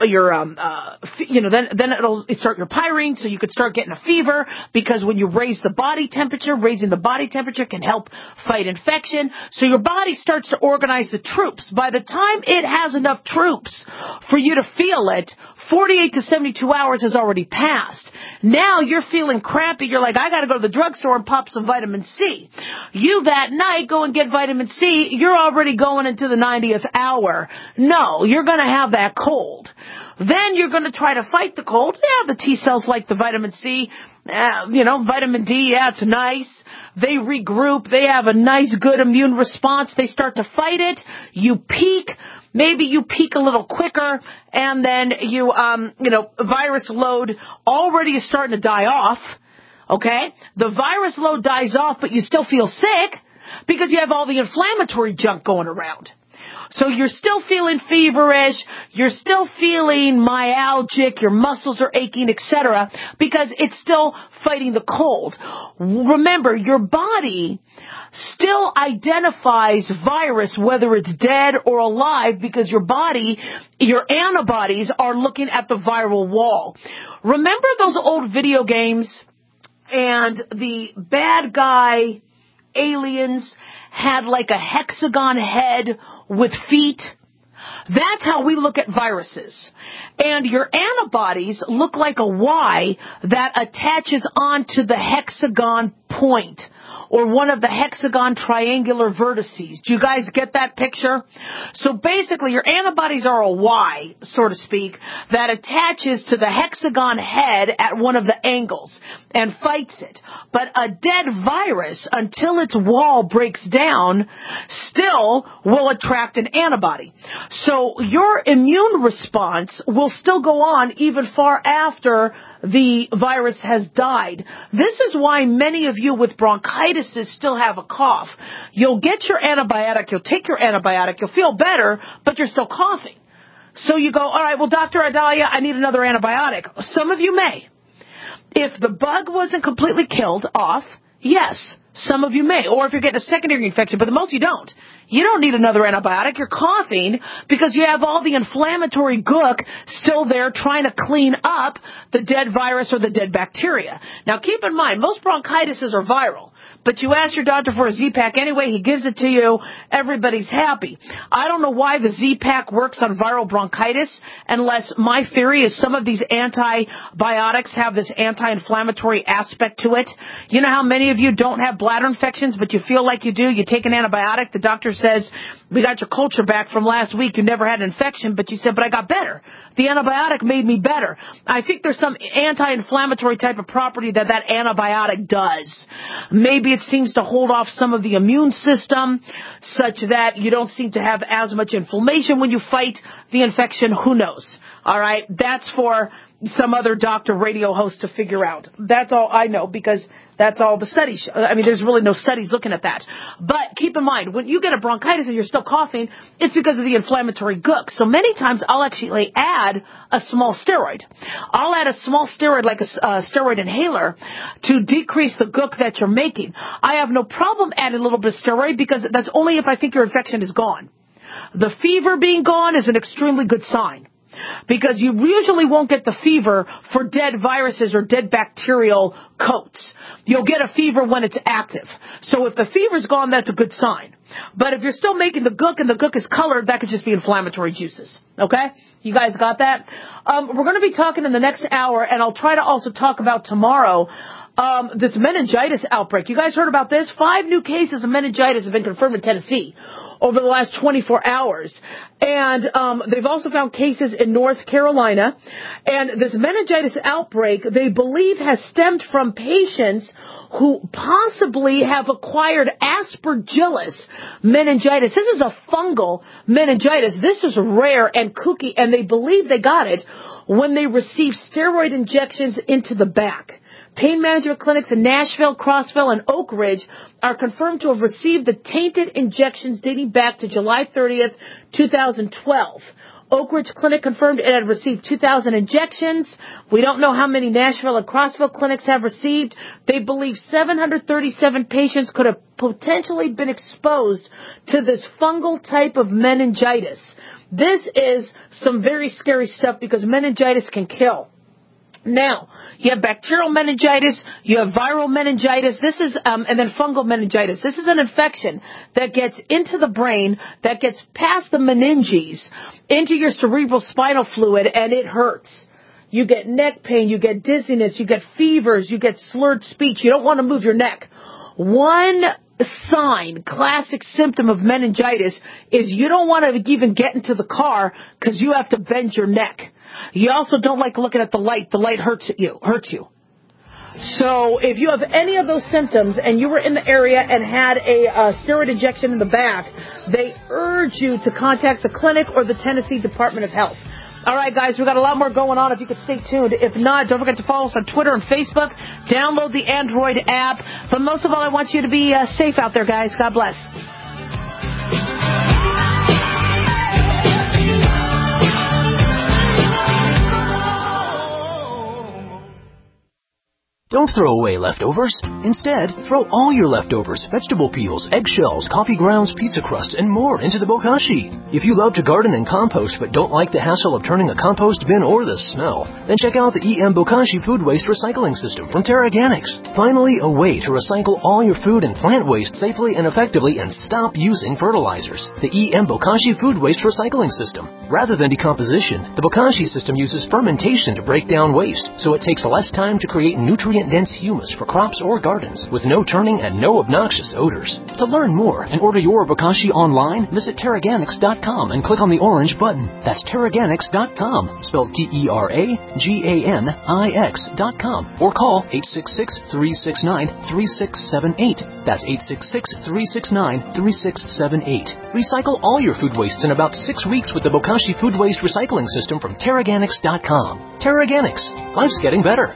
it'll start your pyrene, so you could start getting a fever, because when you raise the body temperature, raising the body temperature can help fight infection. So your body starts to organize the troops. By the time it has enough troops for you to feel it, 48 to 72 hours has already passed. Now you're feeling crappy. You're like, I got to go to the drugstore and pop some vitamin C. You that night go and get vitamin C. You're already going into the 90th hour. No, you're going to have that cold. Then you're going to try to fight the cold. Yeah, the T cells like the vitamin C. Vitamin D, yeah, it's nice. They regroup. They have a nice, good immune response. They start to fight it. You peak. Maybe you peak a little quicker, and then virus load already is starting to die off, okay? The virus load dies off, but you still feel sick because you have all the inflammatory junk going around. So you're still feeling feverish, you're still feeling myalgic, your muscles are aching, etc., because it's still fighting the cold. Remember, your body still identifies virus, whether it's dead or alive, because your body, your antibodies are looking at the viral wall. Remember those old video games and the bad guy aliens had like a hexagon head with feet? That's how we look at viruses. And your antibodies look like a Y that attaches onto the hexagon point. or one of the hexagon triangular vertices. Do you guys get that picture? So basically, your antibodies are a Y, so to speak, that attaches to the hexagon head at one of the angles and fights it. But a dead virus, until its wall breaks down, still will attract an antibody. So your immune response will still go on even far after the virus has died. This is why many of you with bronchitis still have a cough. You'll get your antibiotic, you'll take your antibiotic, you'll feel better, but you're still coughing. So you go, all right, well, Dr. Adalia, I need another antibiotic. Some of you may. If the bug wasn't completely killed off, yes, some of you may. Or if you're getting a secondary infection, but the most you don't. You don't need another antibiotic. You're coughing because you have all the inflammatory gook still there trying to clean up the dead virus or the dead bacteria. Now, keep in mind, most bronchitises are viral. But you ask your doctor for a Z-Pak anyway, he gives it to you, everybody's happy. I don't know why the Z-Pak works on viral bronchitis, unless my theory is some of these antibiotics have this anti-inflammatory aspect to it. You know how many of you don't have bladder infections, but you feel like you do? You take an antibiotic, the doctor says, we got your culture back from last week, you never had an infection, but you said, but I got better. The antibiotic made me better. I think there's some anti-inflammatory type of property that antibiotic does. Maybe it seems to hold off some of the immune system such that you don't seem to have as much inflammation when you fight the infection. Who knows? All right. That's for some other doctor radio host to figure out. That's all I know because that's all the studies show. I mean, there's really no studies looking at that. But keep in mind, when you get a bronchitis and you're still coughing, it's because of the inflammatory gook. So many times I'll actually add a small steroid. I'll add a small steroid like a steroid inhaler to decrease the gook that you're making. I have no problem adding a little bit of steroid because that's only if I think your infection is gone. The fever being gone is an extremely good sign. Because you usually won't get the fever for dead viruses or dead bacterial coats. You'll get a fever when it's active. So if the fever's gone, that's a good sign. But if you're still making the gook and the gook is colored, that could just be inflammatory juices. Okay? You guys got that? We're going to be talking in the next hour, and I'll try to also talk about tomorrow this meningitis outbreak. You guys heard about this? 5 new cases of meningitis have been confirmed in Tennessee over the last 24 hours. And they've also found cases in North Carolina. And this meningitis outbreak, they believe, has stemmed from patients who possibly have acquired Aspergillus meningitis. This is a fungal meningitis. This is rare and kooky, and they believe they got it when they received steroid injections into the back. Pain management clinics in Nashville, Crossville, and Oak Ridge are confirmed to have received the tainted injections dating back to July 30th, 2012. Oak Ridge Clinic confirmed it had received 2,000 injections. We don't know how many Nashville and Crossville clinics have received. They believe 737 patients could have potentially been exposed to this fungal type of meningitis. This is some very scary stuff because meningitis can kill. Now, you have bacterial meningitis, you have viral meningitis, this is, and then fungal meningitis. This is an infection that gets into the brain, that gets past the meninges, into your cerebral spinal fluid, and it hurts. You get neck pain, you get dizziness, you get fevers, you get slurred speech. You don't want to move your neck. One sign, classic symptom of meningitis, is you don't want to even get into the car because you have to bend your neck. You also don't like looking at the light. The light hurts you. So if you have any of those symptoms and you were in the area and had a steroid injection in the back, they urge you to contact the clinic or the Tennessee Department of Health. All right, guys, we've got a lot more going on. If you could stay tuned. If not, don't forget to follow us on Twitter and Facebook. Download the Android app. But most of all, I want you to be safe out there, guys. God bless. Don't throw away leftovers. Instead, throw all your leftovers, vegetable peels, eggshells, coffee grounds, pizza crusts, and more into the bokashi. If you love to garden and compost but don't like the hassle of turning a compost bin or the smell, then check out the EM Bokashi Food Waste Recycling System from Terraganics. Finally, a way to recycle all your food and plant waste safely and effectively and stop using fertilizers. The EM Bokashi Food Waste Recycling System. Rather than decomposition, the Bokashi system uses fermentation to break down waste, so it takes less time to create nutrient nutrient-dense humus for crops or gardens with no turning and no obnoxious odors. To learn more and order your Bokashi online, visit Terraganics.com and click on the orange button. That's Terraganics.com, spelled Terraganix.com, or call 866-369-3678. That's 866-369-3678. Recycle all your food wastes in about 6 weeks with the Bokashi Food Waste Recycling System from Terraganics.com. Terraganics. Life's getting better.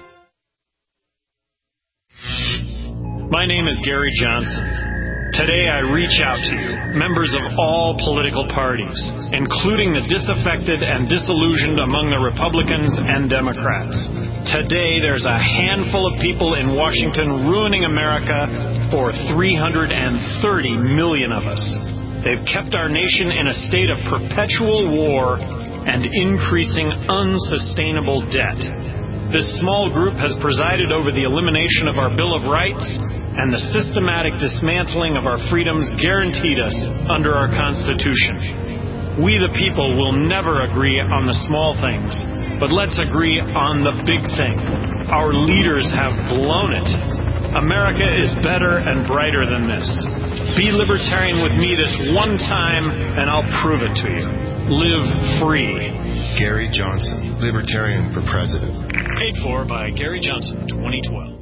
My name is Gary Johnson. Today I reach out to you, members of all political parties, including the disaffected and disillusioned among the Republicans and Democrats. Today there's a handful of people in Washington ruining America for 330 million of us. They've kept our nation in a state of perpetual war and increasing unsustainable debt. This small group has presided over the elimination of our Bill of Rights and the systematic dismantling of our freedoms guaranteed us under our Constitution. We the people will never agree on the small things, but let's agree on the big thing. Our leaders have blown it. America is better and brighter than this. Be libertarian with me this one time, and I'll prove it to you. Live free. Gary Johnson, Libertarian for President. Paid for by Gary Johnson, 2012.